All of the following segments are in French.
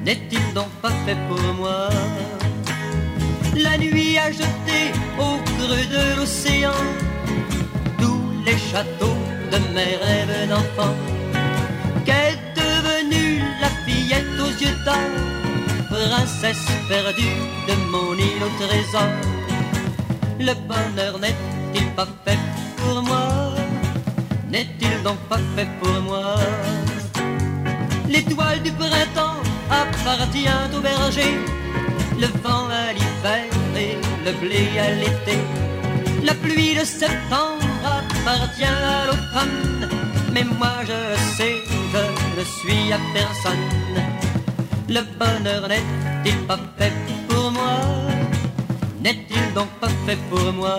n'est-il donc pas fait pour moi? La nuit a jeté au creux de l'océan tous les châteaux de mes rêves d'enfant. Qu'est devenue la fillette aux yeux d'or, princesse perdue de mon île au trésor? Le bonheur n'est-il pas fait pour moi? N'est-il donc pas fait pour moi? L'étoile du printemps appartient au berger, le vent à l'hiver et le blé à l'été. La pluie de septembre appartient à l'automne, mais moi je sais, je ne suis à personne. Le bonheur n'est-il pas fait pour moi? N'est-il donc pas fait pour moi?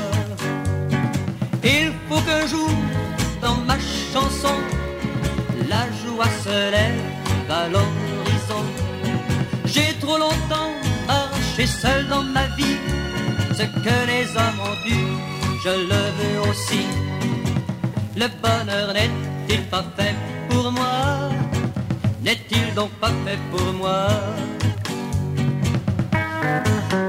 Il faut qu'un jour, dans ma chanson, la joie se lève à l'horizon. J'ai trop longtemps marché seul dans ma vie, ce que les hommes ont dû, je le veux aussi. Le bonheur n'est-il pas fait pour moi? N'est-il donc pas fait pour moi?